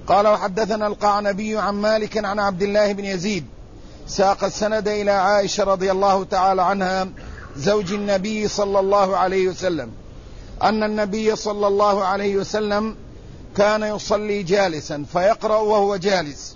قال وحدثنا القعنبي عن مالك عن عبد الله بن يزيد ساق السند إلى عائشة رضي الله تعالى عنها زوج النبي صلى الله عليه وسلم أن النبي صلى الله عليه وسلم كان يصلي جالسا فيقرأ وهو جالس،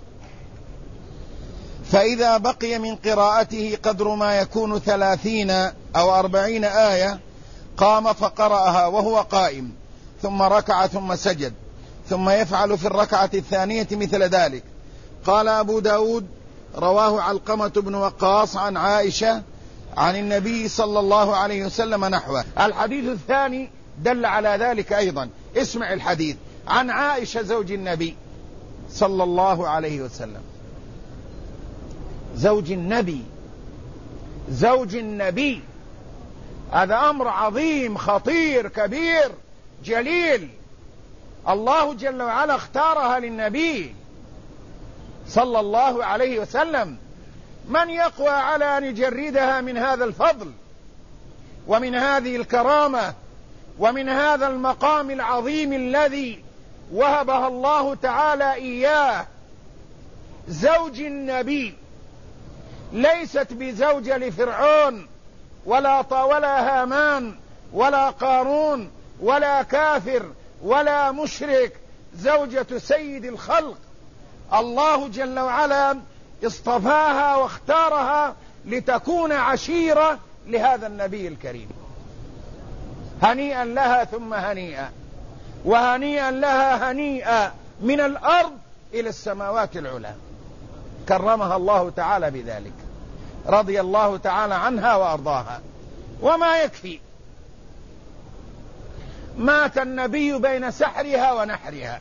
فإذا بقي من قراءته قدر ما يكون 30 أو 40 آية قام فقرأها وهو قائم، ثم ركع ثم سجد، ثم يفعل في الركعة الثانية مثل ذلك. قال أبو داود رواه علقمة بن وقاص عن عائشة عن النبي صلى الله عليه وسلم نحوه. الحديث الثاني دل على ذلك أيضا. اسمع الحديث عن عائشة زوج النبي صلى الله عليه وسلم، زوج النبي، هذا أمر عظيم خطير كبير جليل، الله جل وعلا اختارها للنبي صلى الله عليه وسلم. من يقوى على أن يجردها من هذا الفضل ومن هذه الكرامة ومن هذا المقام العظيم الذي وهبها الله تعالى إياه؟ زوج النبي، ليست بزوجة لفرعون ولا هامان ولا قارون ولا كافر ولا مشرك، زوجة سيد الخلق. الله جل وعلا اصطفاها واختارها لتكون عشيرة لهذا النبي الكريم. هنيئا لها ثم هنيئا، وهنيئا لها هنيئا من الأرض إلى السماوات العلى، كرمها الله تعالى بذلك، رضي الله تعالى عنها وأرضاها. وما يكفي، مات النبي بين سحرها ونحرها،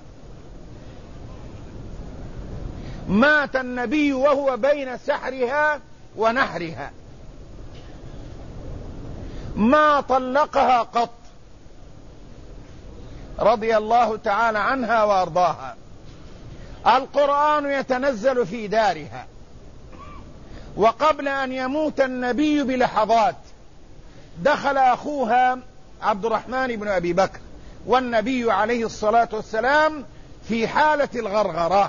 مات النبي وهو بين سحرها ونحرها، ما طلقها قط، رضي الله تعالى عنها وأرضاها. القرآن يتنزل في دارها، وقبل أن يموت النبي بلحظات دخل أخوها عبد الرحمن بن أبي بكر والنبي عليه الصلاة والسلام في حالة الغرغرة،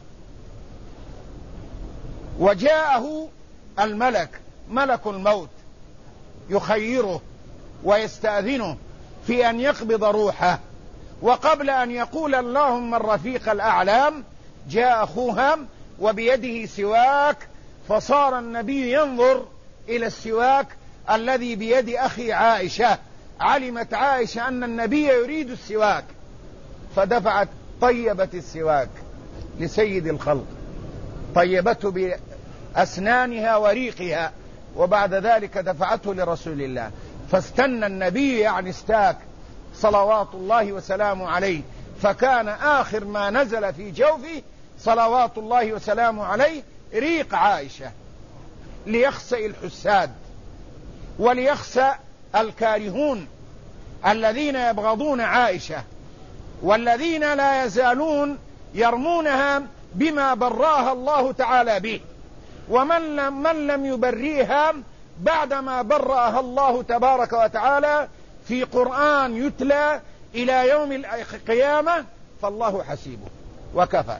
وجاءه الملك، ملك الموت، يخيره ويستأذنه في أن يقبض روحه. وقبل أن يقول اللهم الرفيق الأعلى جاء أخوها وبيده سواك، فصار النبي ينظر إلى السواك الذي بيد أخي عائشة. علمت عائشة أن النبي يريد السواك، فدفعت طيبت السواك لسيد الخلق، طيبته بأسنانها وريقها، وبعد ذلك دفعته لرسول الله، فاستنى النبي يعني استاك صلوات الله وسلامه عليه، فكان آخر ما نزل في جوفه صلوات الله وسلامه عليه ريق عائشة، ليخسأ الحساد وليخسأ الكارهون الذين يبغضون عائشة، والذين لا يزالون يرمونها بما براها الله تعالى به، ومن لم يبريها بعدما برأها الله تبارك وتعالى في قرآن يتلى إلى يوم القيامة فالله حسيبه وكفى.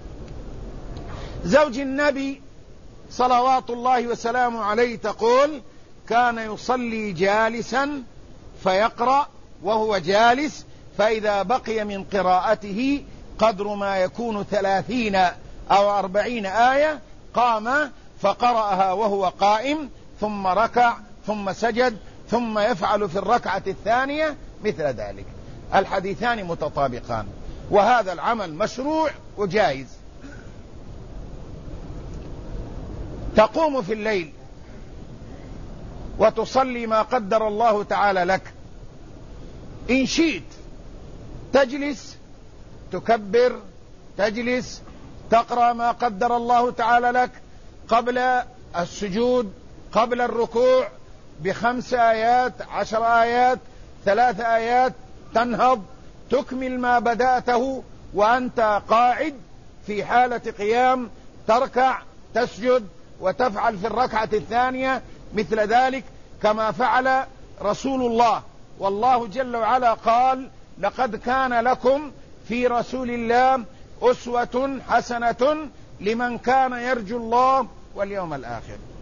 زوج النبي صلوات الله وسلامه عليه تقول كان يصلي جالسا فيقرأ وهو جالس، فإذا بقي من قراءته قدر ما يكون 30 أو 40 آية قام فقرأها وهو قائم، ثم ركع ثم سجد، ثم يفعل في الركعة الثانية مثل ذلك. الحديثان متطابقان، وهذا العمل مشروع وجائز. تقوم في الليل وتصلي ما قدر الله تعالى لك، إن شئت تجلس تكبر، تجلس تقرأ ما قدر الله تعالى لك قبل السجود، قبل الركوع ب5 آيات 10 آيات 3 آيات، تنهض تكمل ما بدأته وأنت قاعد في حالة قيام، تركع تسجد وتفعل في الركعة الثانية مثل ذلك كما فعل رسول الله. والله جل وعلا قال لقد كان لكم في رسول الله أسوة حسنة لمن كان يرجو الله واليوم الآخر.